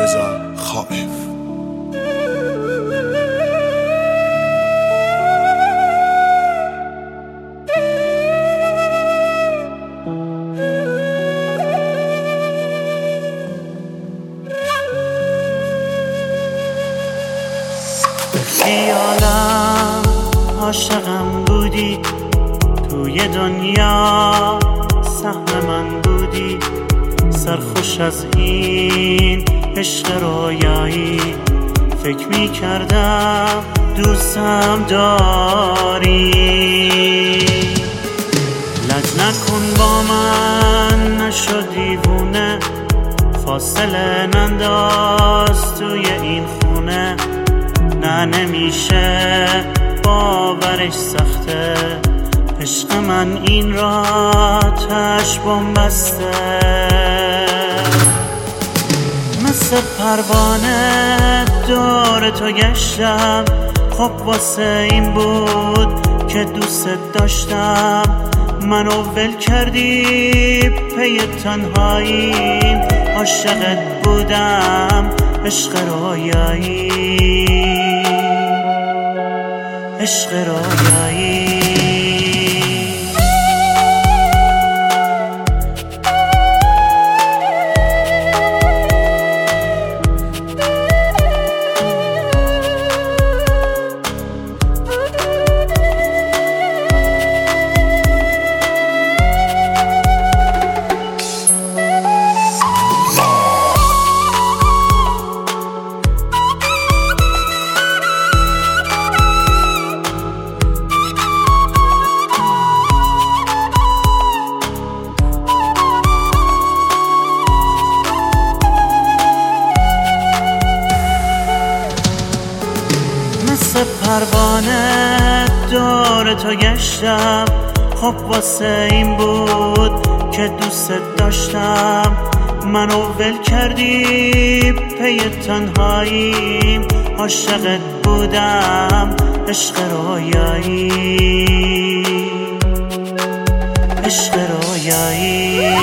رضا خائف. خیالم عاشقم بودی، توی دنیا سهم من بودی، سرخوش از این عشق رویایی، فکر می کردم دوستم داری. لج نکن با من، نشو دیوونه، فاصله ننداز توی این خونه. نه نمیشه باورش سخته، عشق من این را آتش بمبسته. مثل پروانه دور تو گشتم، خب واسه این بود که دوست داشتم. منو ول کردی پی تنهاییم، عاشقت بودم عشق رویایی، عشق رویایی. مثل پروانه دور تو گشتم، خب واسه این بود که دوست داشتم. منو ول کردی پی تنهاییم، عاشقت بودم عشق رویایی، عشق رویایی.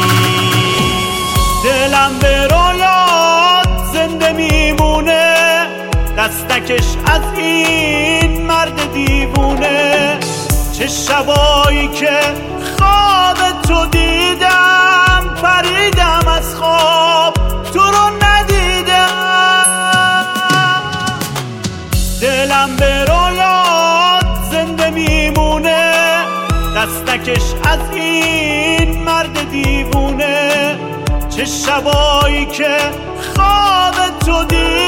دلم به رویات زنده میمونه، دستکش از این مرد دیوونه. چه شبایی که خواب تو دیدم، پریدم از خواب تو رو ندیدم. دلم به رویات زنده میمونه، دستکش از این مرد دیوونه. چه شبایی که خواب تو دیدم،